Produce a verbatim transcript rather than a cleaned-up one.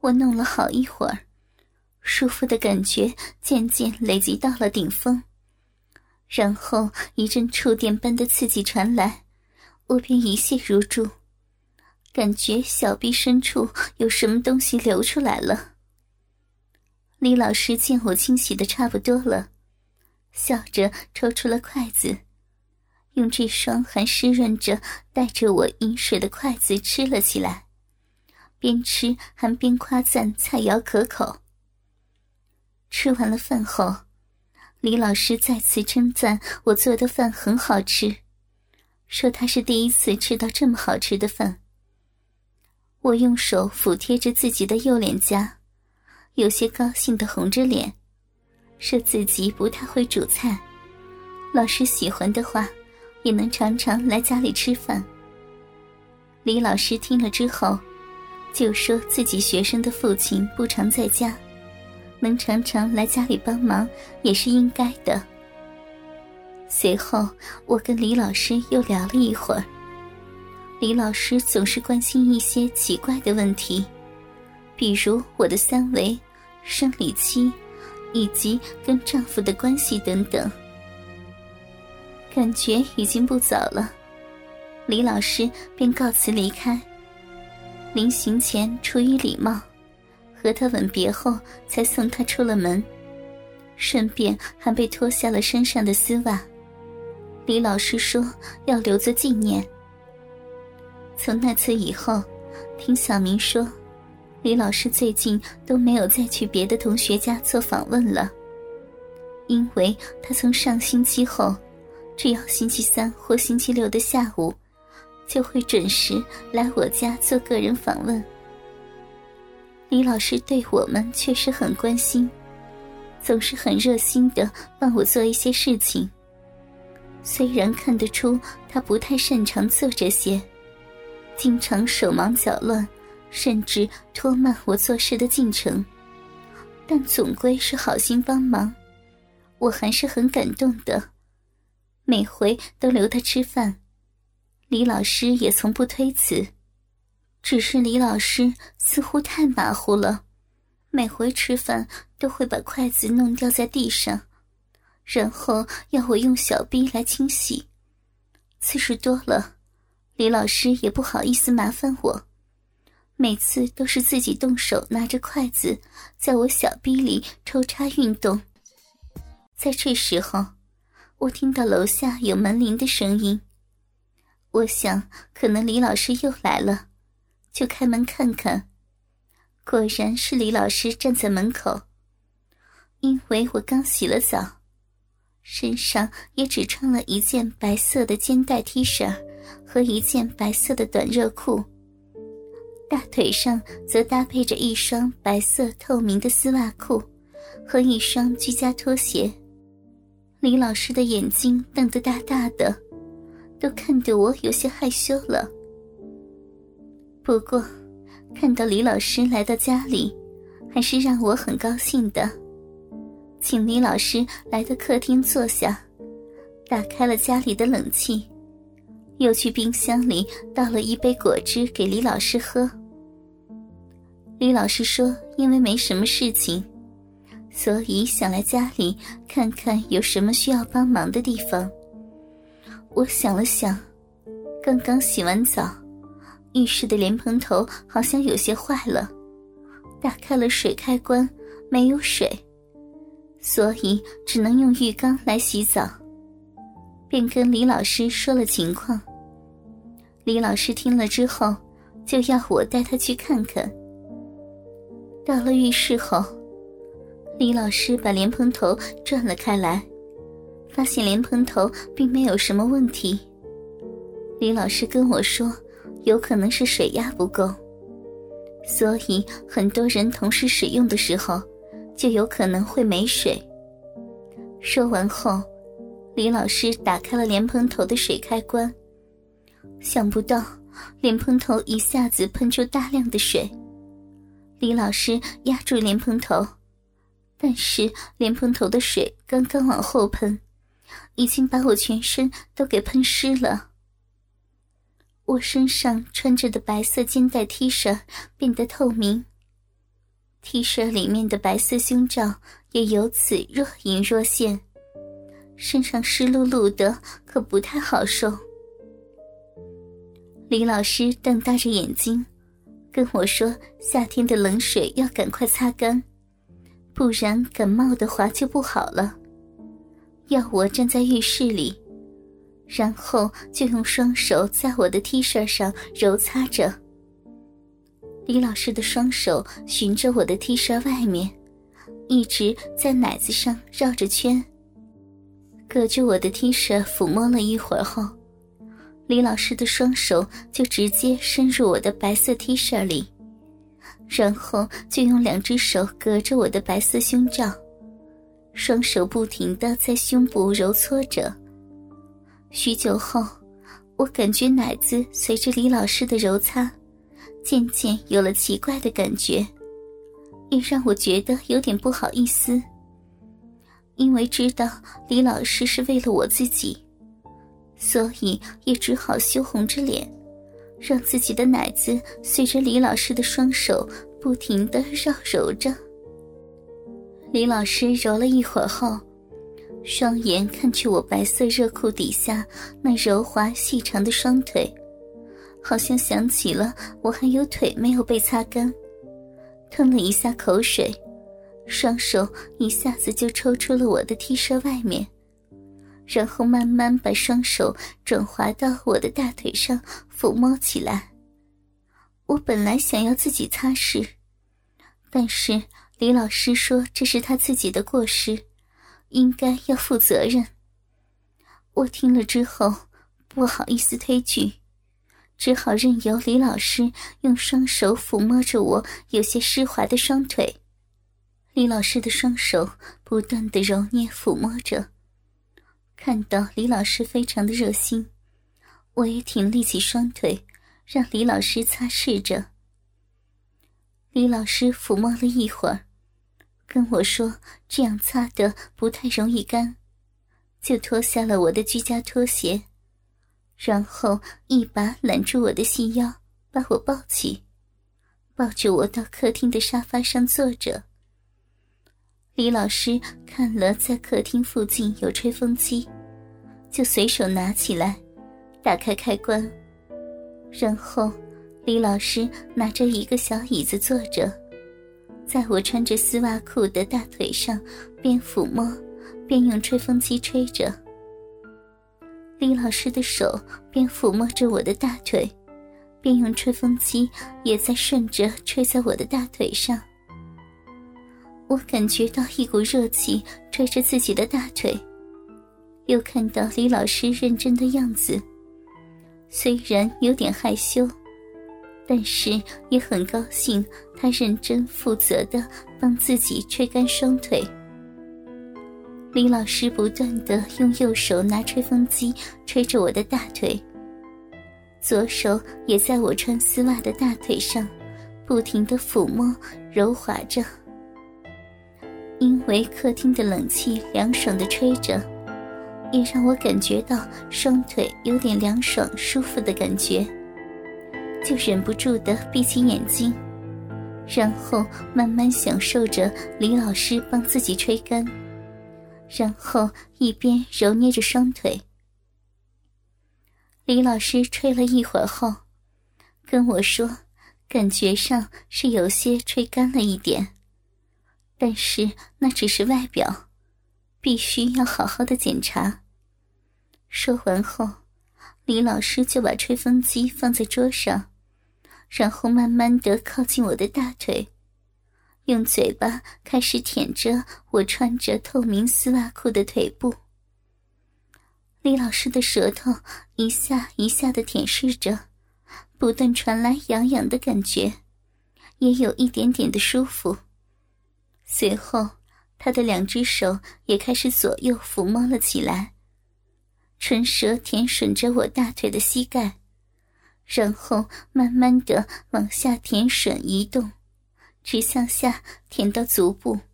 我弄了好一会儿，舒服的感觉渐渐累积到了顶峰，然后一阵触电般的刺激传来，我便一泻如注，感觉小臂深处有什么东西流出来了。李老师见我清洗的差不多了，笑着抽出了筷子，用这双还湿润着带着我饮水的筷子吃了起来，边吃还边夸赞菜肴可口。吃完了饭后，李老师再次称赞我做的饭很好吃，说他是第一次吃到这么好吃的饭。我用手抚贴着自己的右脸颊，有些高兴地红着脸，说自己不太会煮菜，老师喜欢的话也能常常来家里吃饭。李老师听了之后，就说自己学生的父亲不常在家，能常常来家里帮忙也是应该的。随后我跟李老师又聊了一会儿，李老师总是关心一些奇怪的问题，比如我的三围、生理期以及跟丈夫的关系等等。感觉已经不早了，李老师便告辞离开。临行前出于礼貌，和他吻别后才送他出了门，顺便还被脱下了身上的丝袜。李老师说要留作纪念。从那次以后，听小明说，李老师最近都没有再去别的同学家做访问了，因为他从上星期后，只要星期三或星期六的下午，就会准时来我家做个人访问。李老师对我们确实很关心，总是很热心地帮我做一些事情。虽然看得出他不太擅长做这些，经常手忙脚乱，甚至拖慢我做事的进程，但总归是好心帮忙，我还是很感动的。每回都留他吃饭，李老师也从不推辞，只是李老师似乎太马虎了，每回吃饭都会把筷子弄掉在地上，然后要我用小臂来清洗。次数多了，李老师也不好意思麻烦我，每次都是自己动手拿着筷子在我小臂里抽插运动。在这时候，我听到楼下有门铃的声音，我想可能李老师又来了，就开门看看。果然是李老师站在门口，因为我刚洗了澡，身上也只穿了一件白色的肩带 T 恤和一件白色的短热裤，大腿上则搭配着一双白色透明的丝袜裤和一双居家拖鞋。李老师的眼睛瞪得大大的，都看得我有些害羞了。不过看到李老师来到家里，还是让我很高兴的。请李老师来到客厅坐下，打开了家里的冷气，又去冰箱里倒了一杯果汁给李老师喝。李老师说因为没什么事情，所以想来家里看看有什么需要帮忙的地方。我想了想，刚刚洗完澡，浴室的莲蓬头好像有些坏了，打开了水开关，没有水，所以只能用浴缸来洗澡，便跟李老师说了情况。李老师听了之后，就要我带他去看看。到了浴室后，李老师把莲蓬头转了开来，发现莲蓬头并没有什么问题。李老师跟我说，有可能是水压不够，所以很多人同时使用的时候，就有可能会没水。说完后，李老师打开了莲蓬头的水开关，想不到莲蓬头一下子喷出大量的水。李老师压住莲蓬头，但是莲蓬头的水刚刚往后喷，已经把我全身都给喷湿了。我身上穿着的白色肩带 T 恤变得透明， T 恤里面的白色胸罩也由此若隐若现，身上湿漉漉的，可不太好受。李老师瞪大着眼睛跟我说，夏天的冷水要赶快擦干，不然感冒的话就不好了。要我站在浴室里，然后就用双手在我的 T 恤上揉擦着。李老师的双手循着我的 T 恤外面，一直在奶子上绕着圈。隔着我的 T 恤抚摸了一会儿后，李老师的双手就直接伸入我的白色 T 恤里，然后就用两只手隔着我的白色胸罩，双手不停地在胸部揉搓着。许久后，我感觉奶子随着李老师的揉擦渐渐有了奇怪的感觉，也让我觉得有点不好意思。因为知道李老师是为了我自己，所以也只好羞红着脸，让自己的奶子随着李老师的双手不停地绕揉着。李老师揉了一会儿后，双眼看去我白色热裤底下那柔滑细长的双腿，好像想起了我还有腿没有被擦干，吞了一下口水，双手一下子就抽出了我的 T 恤外面，然后慢慢把双手转滑到我的大腿上抚摸起来。我本来想要自己擦拭，但是李老师说这是他自己的过失，应该要负责任。我听了之后不好意思推拒，只好任由李老师用双手抚摸着我有些湿滑的双腿。李老师的双手不断地揉捏抚摸着，看到李老师非常的热心，我也挺立起双腿让李老师擦拭着。李老师抚摸了一会儿，跟我说这样擦得不太容易干，就脱下了我的居家拖鞋，然后一把揽住我的细腰，把我抱起，抱着我到客厅的沙发上坐着。李老师看了在客厅附近有吹风机，就随手拿起来打开开关，然后李老师拿着一个小椅子坐着，在我穿着丝袜裤的大腿上边抚摸边用吹风机吹着。李老师的手边抚摸着我的大腿，边用吹风机也在顺着吹在我的大腿上。我感觉到一股热气吹着自己的大腿，又看到李老师认真的样子，虽然有点害羞，但是也很高兴他认真负责地帮自己吹干双腿。李老师不断地用右手拿吹风机吹着我的大腿，左手也在我穿丝袜的大腿上不停地抚摸揉滑着。因为客厅的冷气凉爽地吹着，也让我感觉到双腿有点凉爽舒服的感觉，就忍不住地闭起眼睛，然后慢慢享受着李老师帮自己吹干，然后一边揉捏着双腿。李老师吹了一会儿后跟我说，感觉上是有些吹干了一点，但是那只是外表，必须要好好的检查。说完后，李老师就把吹风机放在桌上，然后慢慢地靠近我的大腿，用嘴巴开始舔着我穿着透明丝袜裤的腿部。李老师的舌头一下一下地舔舐着，不断传来痒痒的感觉，也有一点点的舒服。随后他的两只手也开始左右抚摸了起来，唇舌舔吮着我大腿的膝盖，然后慢慢地往下舔吮移动，直向下舔到足部。